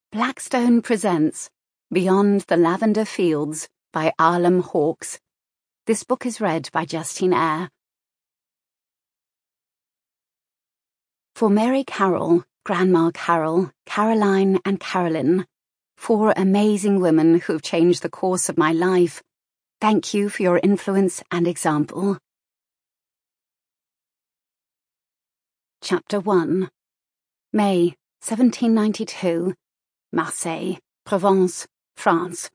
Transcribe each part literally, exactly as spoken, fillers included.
Blackstone presents Beyond the Lavender Fields by Arlem Hawks. This book is read by Justine Eyre. For Mary Carroll, Grandma Carroll, Caroline and Carolyn, four amazing women who've changed the course of my life, thank you for your influence and example. Chapter one. May, seventeen ninety-two. Marseille, Provence, France.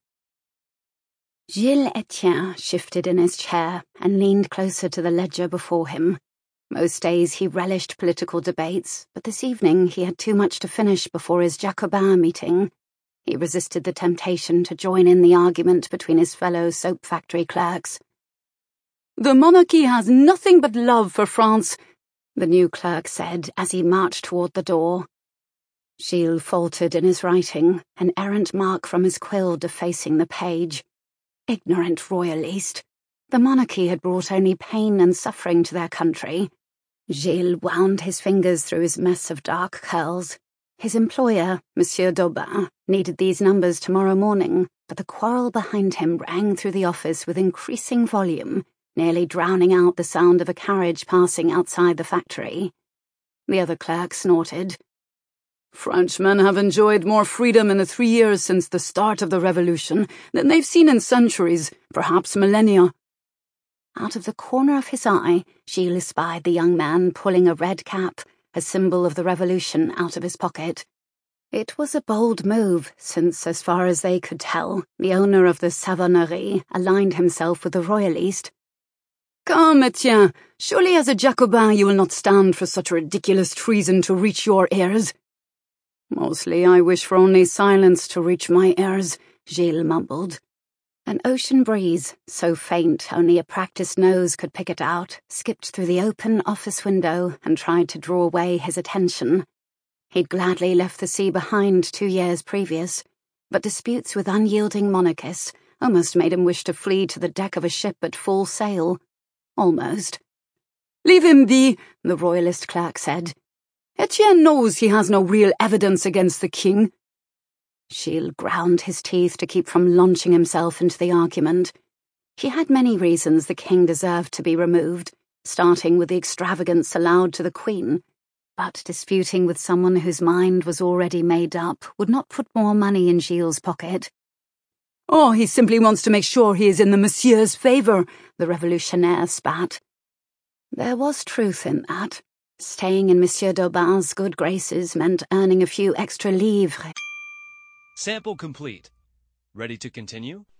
Gilles Etienne shifted in his chair and leaned closer to the ledger before him. Most days he relished political debates, but this evening he had too much to finish before his Jacobin meeting. He resisted the temptation to join in the argument between his fellow soap factory clerks. "The monarchy has nothing but love for France," the new clerk said as he marched toward the door. Gilles faltered in his writing, an errant mark from his quill defacing the page. Ignorant royaliste. The monarchy had brought only pain and suffering to their country. Gilles wound his fingers through his mess of dark curls. His employer, Monsieur d'Aubin, needed these numbers tomorrow morning, but the quarrel behind him rang through the office with increasing volume, nearly drowning out the sound of a carriage passing outside the factory. The other clerk snorted. "Frenchmen have enjoyed more freedom in the three years since the start of the revolution than they've seen in centuries, perhaps millennia." Out of the corner of his eye, Gilles espied the young man pulling a red cap, a symbol of the revolution, out of his pocket. It was a bold move, since, as far as they could tell, the owner of the Savonnerie aligned himself with the royaliste. "Come, Etienne, surely as a Jacobin you will not stand for such ridiculous treason to reach your ears." "Mostly I wish for only silence to reach my ears," Gilles mumbled. An ocean breeze, so faint only a practiced nose could pick it out, skipped through the open office window and tried to draw away his attention. He'd gladly left the sea behind two years previous, but disputes with unyielding monarchists almost made him wish to flee to the deck of a ship at full sail. Almost. "Leave him be," the royalist clerk said. "Etienne knows he has no real evidence against the king." Gilles ground his teeth to keep from launching himself into the argument. He had many reasons the king deserved to be removed, starting with the extravagance allowed to the queen, but disputing with someone whose mind was already made up would not put more money in Gilles' pocket. "Oh, he simply wants to make sure he is in the monsieur's favour," the revolutionnaire spat. There was truth in that. Staying in Monsieur d'Aubin's good graces meant earning a few extra livres. Sample complete. Ready to continue?